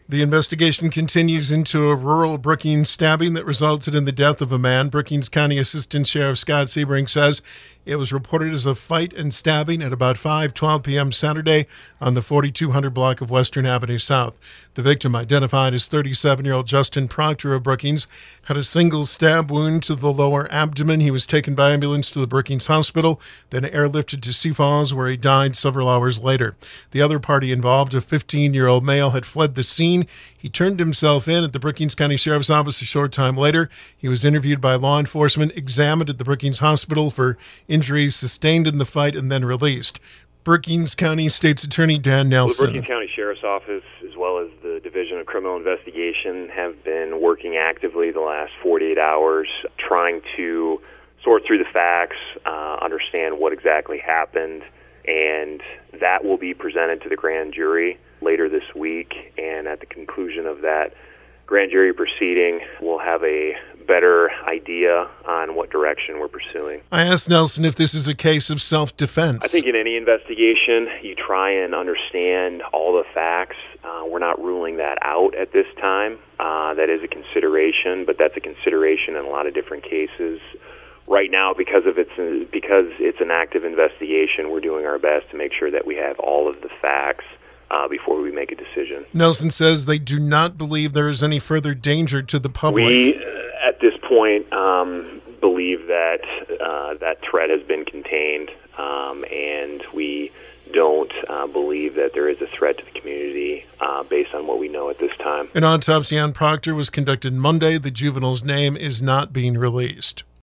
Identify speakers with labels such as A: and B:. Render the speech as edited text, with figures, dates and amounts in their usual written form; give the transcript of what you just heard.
A: The investigation continues into a rural Brookings stabbing that resulted in the death of a man. Brookings County Assistant Sheriff Scott Sebring says it was reported as a fight and stabbing at about 5:12 p.m. Saturday on the 4200 block of Western Avenue South. The victim, identified as 37-year-old Justin Proctor of Brookings, had a single stab wound to the lower abdomen. He was taken by ambulance to the Brookings Hospital, then airlifted to Sioux Falls, where he died several hours later. The other party involved, a 15-year-old male, had fled the scene. He turned himself in at the Brookings County Sheriff's Office a short time later. He was interviewed by law enforcement, examined at the Brookings Hospital for injuries sustained in the fight, and then released. Brookings County State's Attorney Dan Nelson.
B: The Brookings County Sheriff's Office, as well as the Division of Criminal Investigation, have been working actively the last 48 hours trying to sort through the facts, understand what exactly happened, and that will be presented to the grand jury later this week. And at the conclusion of that grand jury proceeding, we'll have a better idea on what direction we're pursuing.
A: I asked Nelson if this is a case of self-defense.
B: I think in any investigation, you try and understand all the facts. We're not ruling that out at this time. That is a consideration, but that's a consideration in a lot of different cases. Right now, because it's an active investigation, we're doing our best to make sure that we have all of the facts before we make a decision.
A: Nelson says they do not believe there is any further danger to the public.
B: We, at this point, believe that that threat has been contained, and we don't believe that there is a threat to the community based on what we know at this time.
A: An autopsy on Proctor was conducted Monday. The juvenile's name is not being released.